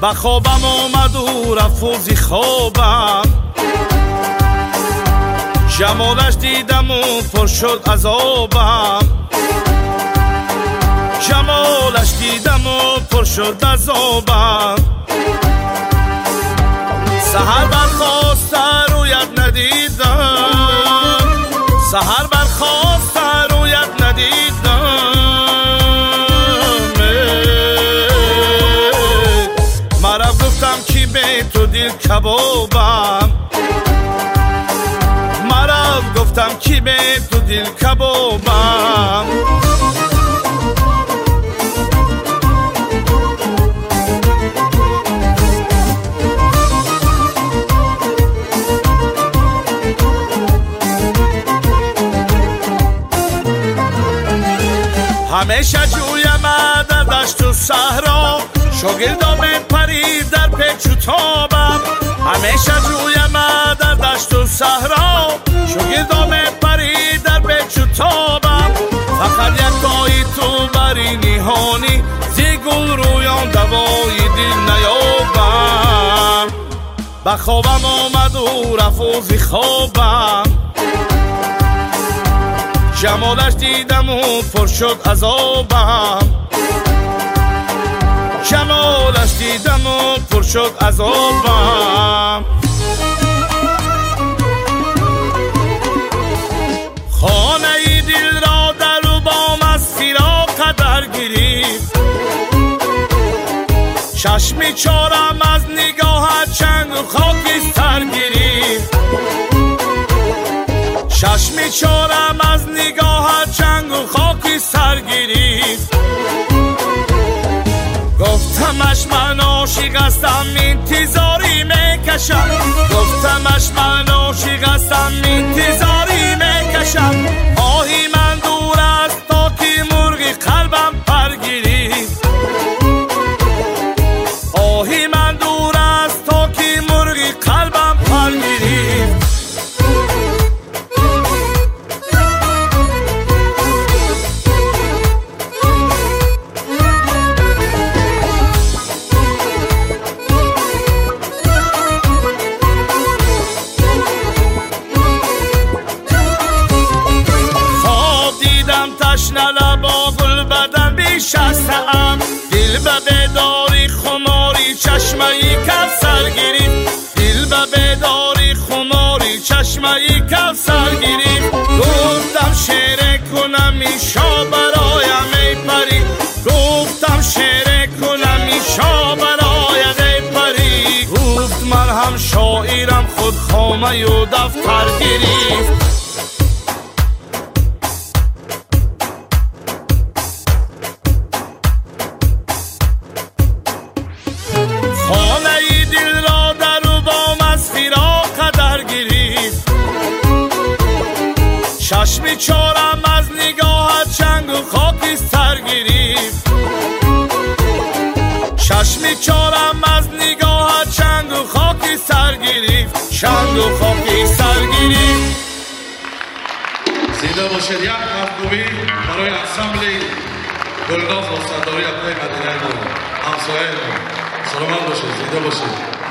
به خوابم آمد و رفوزی خوابم جمالش دیدم و پر شد عذابم جمالش دیدم و پر شد عذابم سحر برخواست رویت ندیدم سحر برخواست رویت ندیدم مرا گفتم کی به تو دل کبابم مرا گفتم کی به تو دل کبابم همیشه جویم در دشت و صحرا شاگردام پرید در پیچ و تابم همیشه جویم در دشت و صحرا شاگردام پرید در پیچ و تابم فقط یک گاهی تو بری نهانی زی گل رویان دوای دل نیابم به خوابم آمد و رفوزی خوابم جمالش دیدم و پر شد عذابم جمالش دیدم و پر شد عذابم خانه دل را در و بام از فراق در گرفت چشمی چارم از نگاه چنگ و خاکستر گرفت چشمی چارم از نگاه چنگ و خاکستر گرفت گفتمش من عاشق هستم انتظاری میکشم گفتمش من عاشق هستم انتظاری میکشم آهی من دور است تا که مرغ قلبم پر گرفت آهی من دور است تا که مرغ قلبم پر گرفت تشنه لبا گل بدن بیش از طعم دل به بیداری خماری چشمه ای کوثر گرفت دل به بیداری خماری چشمه ای کوثر گرفت گفتم شعر کنم ایشا برایم ای پری گفتم شعر کنم ایشا برایم ای پری گفت من هم شاعرم خود خامه و دفتر گرفت خانه دل را در و بام از فراق در گرفت چشمی چارم از نگاه چنگ و خاکستر گرفت چشمی چارم از نگاه چنگ و خاکستر گرفت چنگ و خاکستر گرفت زنده باشید یک مفهومی برای انسمبل گلگاف و صدایی اپلای مدینه ما همسایه ما سلامت باشید زنده باشید